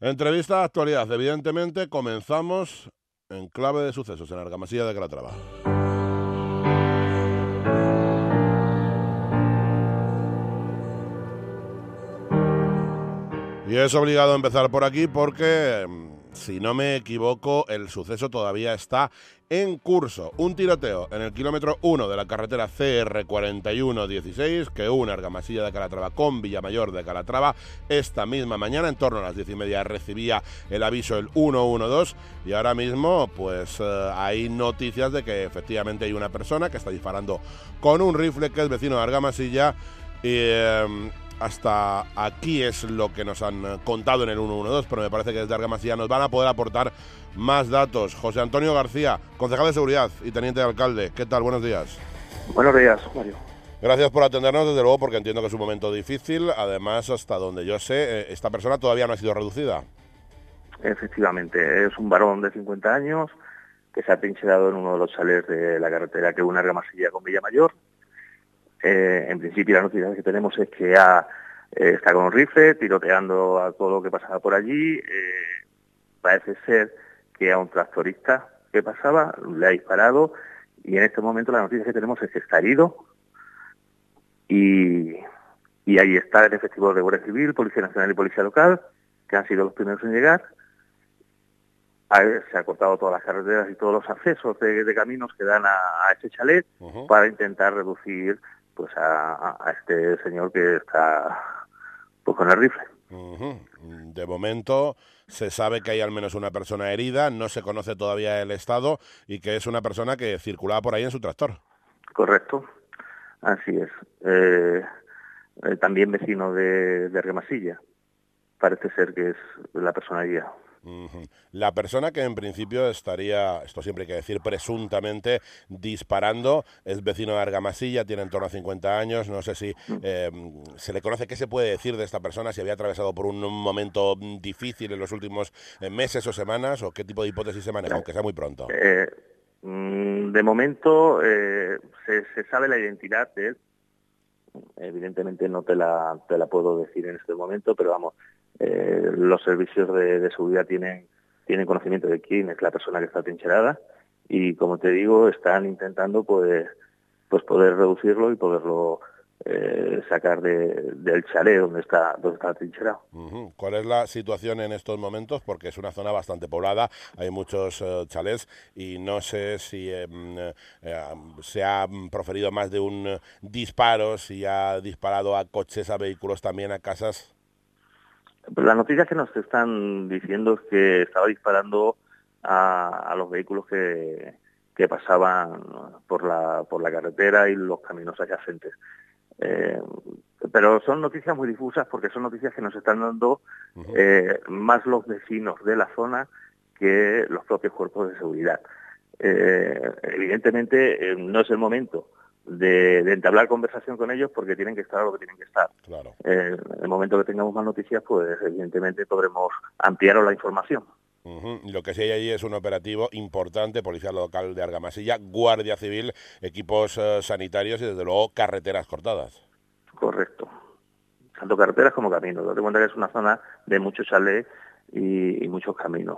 Entrevista de actualidad. Evidentemente, comenzamos en clave de sucesos en Argamasilla de Calatrava. Y es obligado empezar por aquí porque, si no me equivoco, el suceso todavía está en curso. Un tiroteo en el kilómetro 1 de la carretera CR4116 que une Argamasilla de Calatrava con Villamayor de Calatrava. Esta misma mañana, en torno a las 10:30, recibía el aviso el 112 y ahora mismo pues hay noticias de que efectivamente hay una persona que está disparando con un rifle, que es vecino de Argamasilla y... hasta aquí es lo que nos han contado en el 112, pero me parece que desde Argamasilla nos van a poder aportar más datos. José Antonio García, concejal de Seguridad y teniente de alcalde, ¿qué tal? Buenos días. Buenos días, Mario. Gracias por atendernos, desde luego, porque entiendo que es un momento difícil. Además, hasta donde yo sé, esta persona todavía no ha sido reducida. Efectivamente, es un varón de 50 años que se ha trincherado en uno de los chalés de la carretera que une Argamasilla con Villamayor. En principio, la noticia que tenemos es que está con un rifle, tiroteando a todo lo que pasaba por allí. Parece ser que a un tractorista que pasaba le ha disparado y en este momento la noticia que tenemos es que está herido y ahí está el efectivo de Guardia Civil, Policía Nacional y Policía Local, que han sido los primeros en llegar. Se ha cortado todas las carreteras y todos los accesos de caminos que dan a este chalet para intentar reducir pues a este señor que está pues con el rifle. De momento se sabe que hay al menos una persona herida, no se conoce todavía el estado y que es una persona que circulaba por ahí en su tractor. Correcto, así es. También vecino de Argamasilla. Parece ser que es la persona herida. La persona que en principio estaría, esto siempre hay que decir, presuntamente disparando, es vecino de Argamasilla, tiene en torno a 50 años, no sé si se le conoce. ¿Qué se puede decir de esta persona? Si había atravesado por un momento difícil en los últimos meses o semanas, o qué tipo de hipótesis se maneja, aunque sea muy pronto. De momento se sabe la identidad de él. Evidentemente no te la puedo decir en este momento, pero vamos, los servicios de seguridad tienen conocimiento de quién es la persona que está trincherada y, como te digo, están intentando pues poder reducirlo y poderlo sacar del chalet donde está trincherado. ¿Cuál es la situación en estos momentos? Porque es una zona bastante poblada, hay muchos chalets y no sé si se ha proferido más de un disparo, si ha disparado a coches, a vehículos, también a casas. Las noticias que nos están diciendo es que estaba disparando a los vehículos que pasaban por la carretera y los caminos adyacentes. Pero son noticias muy difusas porque son noticias que nos están dando más los vecinos de la zona que los propios cuerpos de seguridad. Evidentemente no es el momento de entablar conversación con ellos porque tienen que estar a lo que tienen que estar. Claro. En el momento que tengamos más noticias, pues evidentemente podremos ampliar la información. Lo que sí hay allí es un operativo importante, Policía Local de Argamasilla, Guardia Civil, equipos sanitarios y desde luego carreteras cortadas. Correcto. Tanto carreteras como caminos. Date cuenta que es una zona de muchos chalés y muchos caminos.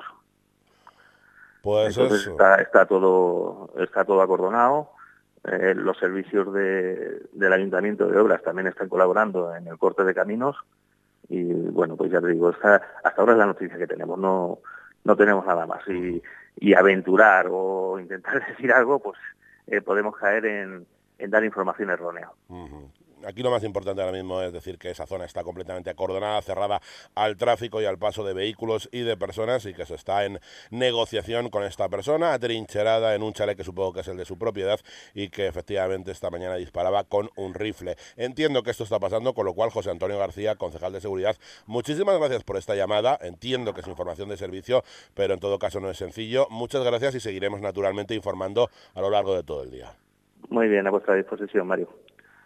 Pues entonces eso. está todo acordonado. Los servicios del Ayuntamiento de Obras también están colaborando en el corte de caminos y bueno, pues ya te digo, hasta ahora es la noticia que tenemos, no tenemos nada más y aventurar o intentar decir algo, pues podemos caer en dar información errónea. Aquí lo más importante ahora mismo es decir que esa zona está completamente acordonada, cerrada al tráfico y al paso de vehículos y de personas y que se está en negociación con esta persona, atrincherada en un chalet que supongo que es el de su propiedad y que efectivamente esta mañana disparaba con un rifle. Entiendo que esto está pasando, con lo cual José Antonio García, concejal de Seguridad, muchísimas gracias por esta llamada. Entiendo que es información de servicio, pero en todo caso no es sencillo. Muchas gracias y seguiremos naturalmente informando a lo largo de todo el día. Muy bien, a vuestra disposición, Mario.